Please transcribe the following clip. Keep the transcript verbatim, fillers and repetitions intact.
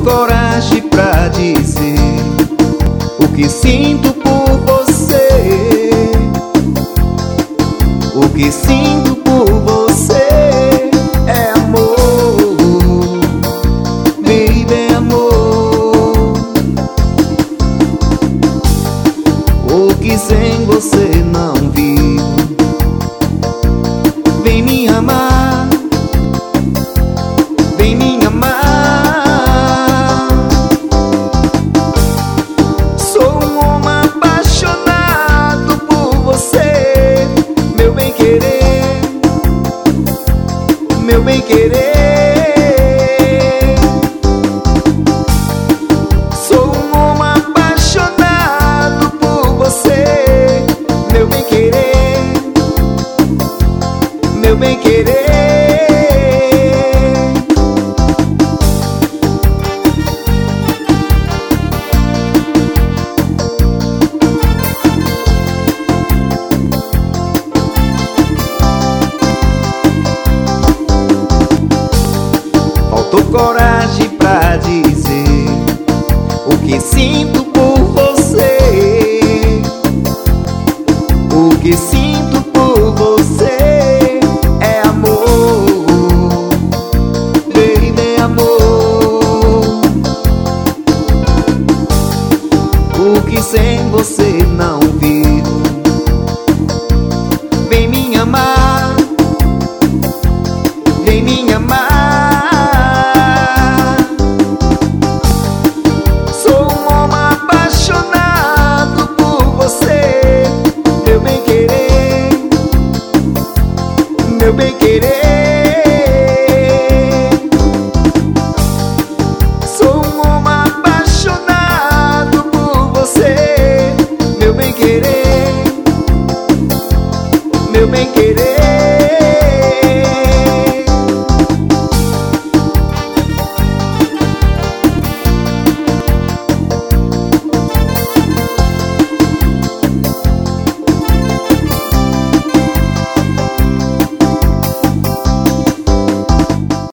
coragem pra dizer o que sinto por você, o que sinto por você é amor, baby, é amor. O que sem você não vivo. Vem me amar, vem me amar. Sou um homem apaixonado por você, meu bem querer, meu bem querer. Sou um homem apaixonado por você, meu bem querer, meu bem querer. Faltou coragem pra dizer o que sinto por você, o que sinto por você é amor, baby, amor. O que sem você não vivo. Vem me amar, vem me amar. Sou um homem apaixonado por você, meu bem querer, meu bem querer.